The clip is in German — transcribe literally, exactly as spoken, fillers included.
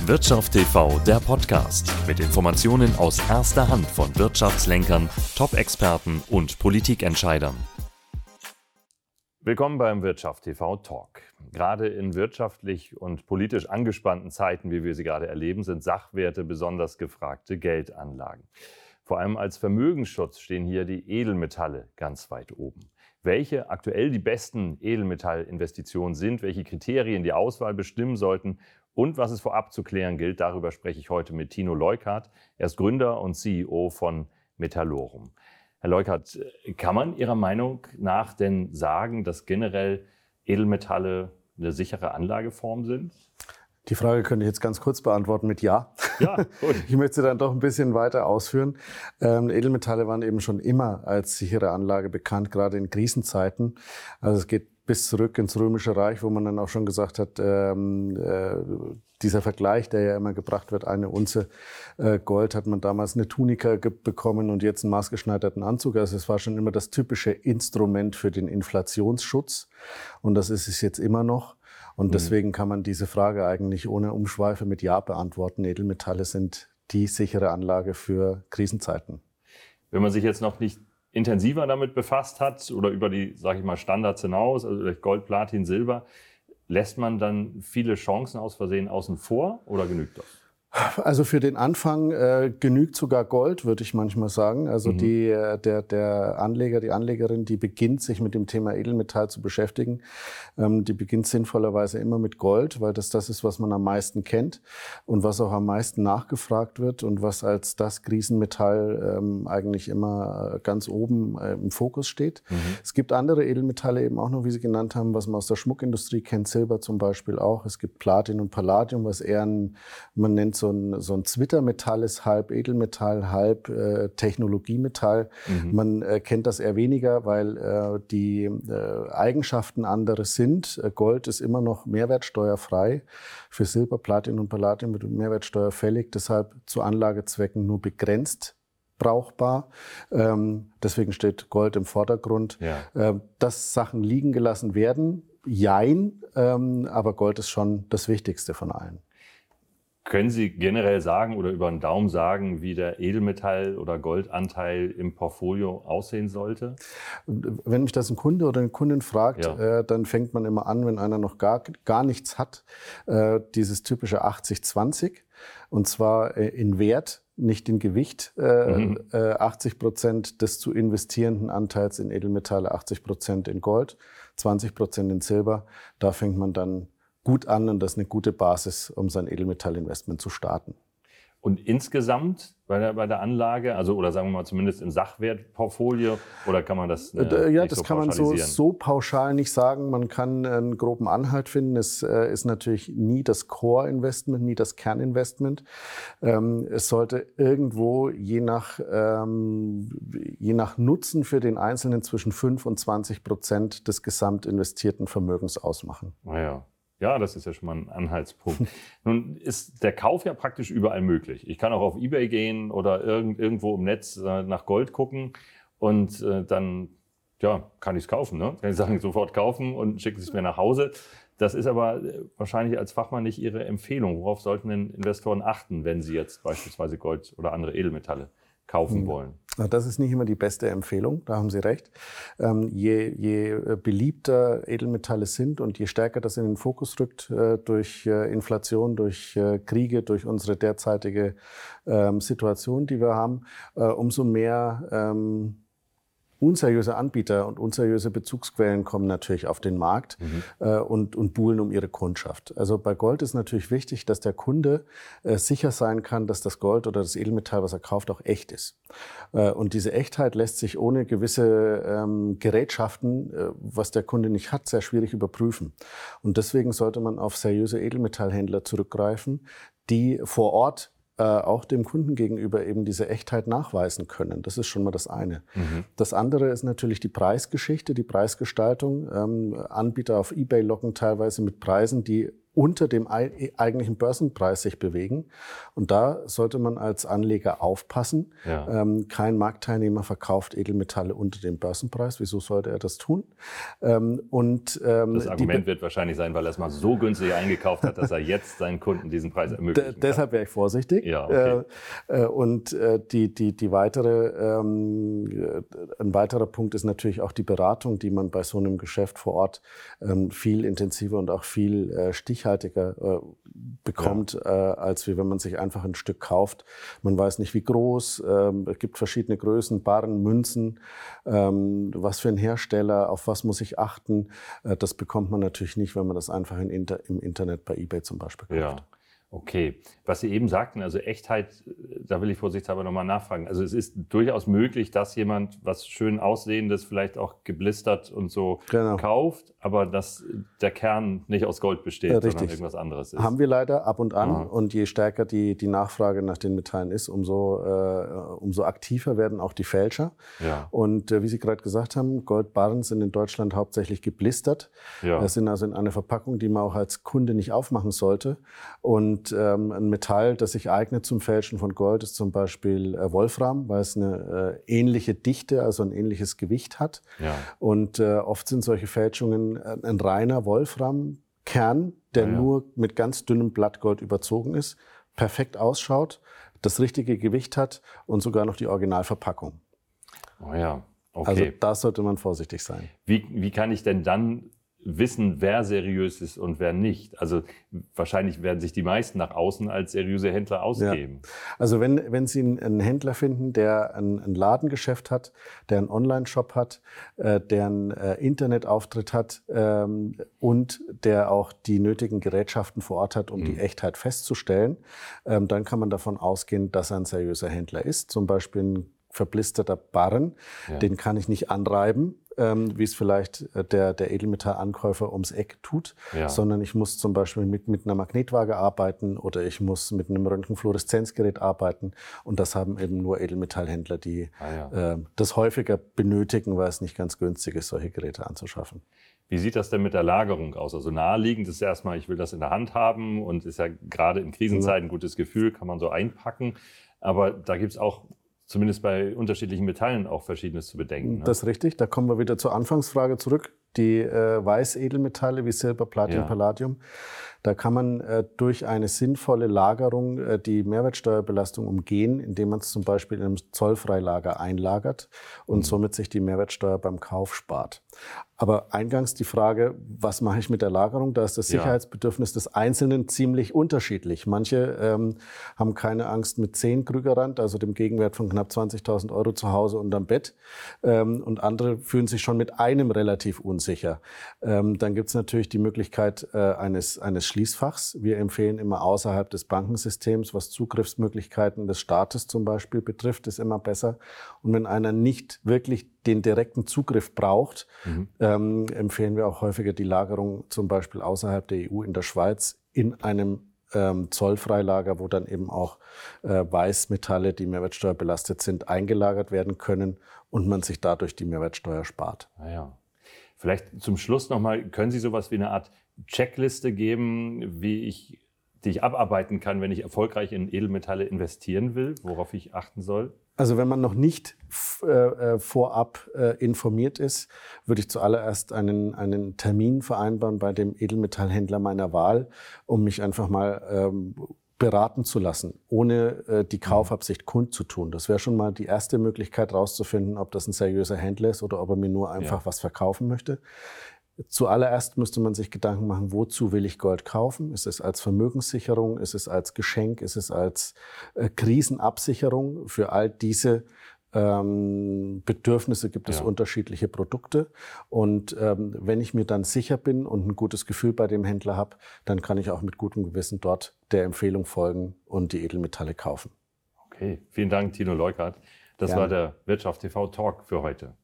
Wirtschaft T V, der Podcast mit Informationen aus erster Hand von Wirtschaftslenkern, Top-Experten und Politikentscheidern. Willkommen beim Wirtschaft T V Talk. Gerade in wirtschaftlich und politisch angespannten Zeiten, wie wir sie gerade erleben, sind Sachwerte besonders gefragte Geldanlagen. Vor allem als Vermögensschutz stehen hier die Edelmetalle ganz weit oben. Welche aktuell die besten Edelmetallinvestitionen sind, welche Kriterien die Auswahl bestimmen sollten und was es vorab zu klären gilt, darüber spreche ich heute mit Tino Leukhardt. Er ist Gründer und C E O von Metallorum. Herr Leukhardt, kann man Ihrer Meinung nach denn sagen, dass generell Edelmetalle eine sichere Anlageform sind? Die Frage könnte ich jetzt ganz kurz beantworten mit Ja. Ja, gut. Ich möchte sie dann doch ein bisschen weiter ausführen. Ähm, Edelmetalle waren eben schon immer als sichere Anlage bekannt, gerade in Krisenzeiten. Also es geht bis zurück ins Römische Reich, wo man dann auch schon gesagt hat, ähm, äh, dieser Vergleich, der ja immer gebracht wird, eine Unze äh, Gold hat man damals eine Tunika bekommen und jetzt einen maßgeschneiderten Anzug. Also es war schon immer das typische Instrument für den Inflationsschutz und das ist es jetzt immer noch. Und deswegen kann man diese Frage eigentlich ohne Umschweife mit Ja beantworten. Edelmetalle sind die sichere Anlage für Krisenzeiten. Wenn man sich jetzt noch nicht intensiver damit befasst hat oder über die, sage ich mal, Standards hinaus, also Gold, Platin, Silber, lässt man dann viele Chancen aus Versehen außen vor oder genügt das? Also für den Anfang äh, genügt sogar Gold, würde ich manchmal sagen. Also mhm. die, der, der Anleger, die Anlegerin, die beginnt, sich mit dem Thema Edelmetall zu beschäftigen, ähm, die beginnt sinnvollerweise immer mit Gold, weil das das ist, was man am meisten kennt und was auch am meisten nachgefragt wird und was als das Krisenmetall ähm, eigentlich immer ganz oben äh, im Fokus steht. Mhm. Es gibt andere Edelmetalle eben auch noch, wie Sie genannt haben, was man aus der Schmuckindustrie kennt, Silber zum Beispiel auch. Es gibt Platin und Palladium, was eher ein, man nennt so ein, so ein Zwittermetall ist, halb Edelmetall, halb äh, Technologiemetall. Mhm. Man äh, kennt das eher weniger, weil äh, die äh, Eigenschaften andere sind. Äh, Gold ist immer noch mehrwertsteuerfrei. Für Silber, Platin und Palladium wird Mehrwertsteuer fällig, deshalb zu Anlagezwecken nur begrenzt brauchbar. Ähm, deswegen steht Gold im Vordergrund. Ja. Äh, dass Sachen liegen gelassen werden, jein, ähm, aber Gold ist schon das Wichtigste von allen. Können Sie generell sagen oder über den Daumen sagen, wie der Edelmetall- oder Goldanteil im Portfolio aussehen sollte? Wenn mich das ein Kunde oder eine Kundin fragt, ja. äh, dann fängt man immer an, wenn einer noch gar, gar nichts hat, äh, dieses typische achtzig zwanzig. Und zwar äh, in Wert, nicht in Gewicht. Äh, mhm. äh, achtzig Prozent des zu investierenden Anteils in Edelmetalle, achtzig Prozent in Gold, zwanzig Prozent in Silber. Da fängt man dann gut an und das ist eine gute Basis, um sein Edelmetallinvestment zu starten. Und insgesamt bei der, bei der Anlage, also oder sagen wir mal zumindest im Sachwertportfolio, oder kann man das äh, Ja, nicht das so kann man so, so pauschal nicht sagen. Man kann einen groben Anhalt finden. Es äh, ist natürlich nie das Core-Investment, nie das Kerninvestment. Ähm, es sollte irgendwo je nach, ähm, je nach Nutzen für den Einzelnen zwischen fünf und zwanzig Prozent des gesamt investierten Vermögens ausmachen. Naja. Ja, das ist ja schon mal ein Anhaltspunkt. Nun ist der Kauf ja praktisch überall möglich. Ich kann auch auf eBay gehen oder irgend, irgendwo im Netz äh, nach Gold gucken und äh, dann ja, kann ich es kaufen. Ne? Kann ich sagen, sofort kaufen und schicken Sie es mir nach Hause. Das ist aber wahrscheinlich als Fachmann nicht Ihre Empfehlung. Worauf sollten denn Investoren achten, wenn sie jetzt beispielsweise Gold oder andere Edelmetalle kaufen wollen? Das ist nicht immer die beste Empfehlung, da haben Sie recht. Ähm, je, je beliebter Edelmetalle sind und je stärker das in den Fokus rückt äh, durch äh, Inflation, durch äh, Kriege, durch unsere derzeitige ähm, Situation, die wir haben, äh, umso mehr ähm, unseriöse Anbieter und unseriöse Bezugsquellen kommen natürlich auf den Markt mhm. äh, und, und buhlen um ihre Kundschaft. Also bei Gold ist natürlich wichtig, dass der Kunde äh, sicher sein kann, dass das Gold oder das Edelmetall, was er kauft, auch echt ist. Äh, und diese Echtheit lässt sich ohne gewisse ähm, Gerätschaften, äh, was der Kunde nicht hat, sehr schwierig überprüfen. Und deswegen sollte man auf seriöse Edelmetallhändler zurückgreifen, die vor Ort auch dem Kunden gegenüber eben diese Echtheit nachweisen können. Das ist schon mal das eine. Mhm. Das andere ist natürlich die Preisgeschichte, die Preisgestaltung. Ähm, Anbieter auf eBay locken teilweise mit Preisen, die unter dem eigentlichen Börsenpreis sich bewegen. Und da sollte man als Anleger aufpassen. Ja. Ähm, kein Marktteilnehmer verkauft Edelmetalle unter dem Börsenpreis. Wieso sollte er das tun? Ähm, und, ähm, das Argument wird wahrscheinlich sein, weil er es mal so günstig eingekauft hat, dass er jetzt seinen Kunden diesen Preis ermöglichen kann. Deshalb wäre ich vorsichtig. Ja, okay. äh, und äh, die, die, die weitere, ähm, ein weiterer Punkt ist natürlich auch die Beratung, die man bei so einem Geschäft vor Ort ähm, viel intensiver und auch viel äh, stichhaltiger Äh, bekommt, ja. äh, als wie wenn man sich einfach ein Stück kauft. Man weiß nicht, wie groß, ähm, es gibt verschiedene Größen, Barren, Münzen, ähm, was für ein Hersteller, auf was muss ich achten. Äh, das bekommt man natürlich nicht, wenn man das einfach in Inter- im Internet bei eBay zum Beispiel kauft. Ja. Okay, was Sie eben sagten, also Echtheit, da will ich vorsichtshalber nochmal nachfragen. Also es ist durchaus möglich, dass jemand was schön Aussehendes, vielleicht auch geblistert und so genau. kauft, aber dass der Kern nicht aus Gold besteht, ja, sondern irgendwas anderes ist. Haben wir leider ab und an. Aha. Und je stärker die, die Nachfrage nach den Metallen ist, umso, äh, umso aktiver werden auch die Fälscher. Ja. Und äh, wie Sie gerade gesagt haben, Goldbarren sind in Deutschland hauptsächlich geblistert. Ja. Das sind also in einer Verpackung, die man auch als Kunde nicht aufmachen sollte. Und Und ähm, ein Metall, das sich eignet zum Fälschen von Gold, ist zum Beispiel äh, Wolfram, weil es eine äh, ähnliche Dichte, also ein ähnliches Gewicht hat. Ja. Und äh, oft sind solche Fälschungen äh, ein reiner Wolframkern, der ja, ja. nur mit ganz dünnem Blattgold überzogen ist, perfekt ausschaut, das richtige Gewicht hat und sogar noch die Originalverpackung. Oh ja, okay. Also da sollte man vorsichtig sein. Wie, wie kann ich denn dann wissen, wer seriös ist und wer nicht? Also wahrscheinlich werden sich die meisten nach außen als seriöse Händler ausgeben. Ja. Also wenn, wenn Sie einen Händler finden, der ein, ein Ladengeschäft hat, der einen Online-Shop hat, äh, der einen äh, Internetauftritt hat ähm, und der auch die nötigen Gerätschaften vor Ort hat, um mhm. die Echtheit festzustellen, ähm, dann kann man davon ausgehen, dass er ein seriöser Händler ist. Zum Beispiel ein verblisterter Barren, ja. den kann ich nicht anreiben, ähm, wie es vielleicht der, der Edelmetallankäufer ums Eck tut, ja. sondern ich muss zum Beispiel mit, mit einer Magnetwaage arbeiten oder ich muss mit einem Röntgenfluoreszenzgerät arbeiten und das haben eben nur Edelmetallhändler, die ah, ja. äh, das häufiger benötigen, weil es nicht ganz günstig ist, solche Geräte anzuschaffen. Wie sieht das denn mit der Lagerung aus? Also naheliegend ist erstmal, ich will das in der Hand haben und ist ja gerade in Krisenzeiten ein gutes Gefühl, kann man so einpacken, aber da gibt es auch zumindest bei unterschiedlichen Metallen auch Verschiedenes zu bedenken. Ne? Das ist richtig. Da kommen wir wieder zur Anfangsfrage zurück. Die äh, Weißedelmetalle wie Silber, Platin, ja. Palladium. Da kann man äh, durch eine sinnvolle Lagerung äh, die Mehrwertsteuerbelastung umgehen, indem man es zum Beispiel in einem Zollfreilager einlagert und mhm. somit sich die Mehrwertsteuer beim Kauf spart. Aber eingangs die Frage, was mache ich mit der Lagerung? Da ist das Sicherheitsbedürfnis des Einzelnen ziemlich unterschiedlich. Manche ähm, haben keine Angst mit zehn Krügerrand, also dem Gegenwert von knapp zwanzigtausend Euro zu Hause unterm Bett. Ähm, und andere fühlen sich schon mit einem relativ unsicher. Ähm, dann gibt es natürlich die Möglichkeit äh, eines, eines Schließfachs. Wir empfehlen immer außerhalb des Bankensystems, was Zugriffsmöglichkeiten des Staates zum Beispiel betrifft, ist immer besser. Und wenn einer nicht wirklich den direkten Zugriff braucht, mhm. ähm, empfehlen wir auch häufiger die Lagerung zum Beispiel außerhalb der E U in der Schweiz in einem ähm, Zollfreilager, wo dann eben auch äh, Weißmetalle, die mehrwertsteuerbelastet sind, eingelagert werden können und man sich dadurch die Mehrwertsteuer spart. Ah ja. Vielleicht zum Schluss nochmal, können Sie sowas wie eine Art Checkliste geben, wie ich, die ich abarbeiten kann, wenn ich erfolgreich in Edelmetalle investieren will, worauf ich achten soll? Also wenn man noch nicht äh, vorab äh, informiert ist, würde ich zuallererst einen, einen Termin vereinbaren bei dem Edelmetallhändler meiner Wahl, um mich einfach mal ähm, beraten zu lassen, ohne äh, die Kaufabsicht kundzutun. Das wäre schon mal die erste Möglichkeit herauszufinden, ob das ein seriöser Händler ist oder ob er mir nur einfach ja. was verkaufen möchte. Zuallererst müsste man sich Gedanken machen, wozu will ich Gold kaufen? Ist es als Vermögenssicherung? Ist es als Geschenk? Ist es als äh, Krisenabsicherung? Für all diese ähm, Bedürfnisse gibt es ja. unterschiedliche Produkte. Und ähm, wenn ich mir dann sicher bin und ein gutes Gefühl bei dem Händler habe, dann kann ich auch mit gutem Gewissen dort der Empfehlung folgen und die Edelmetalle kaufen. Okay, vielen Dank, Tino Leukert. Das Gerne. war der Wirtschaft T V Talk für heute.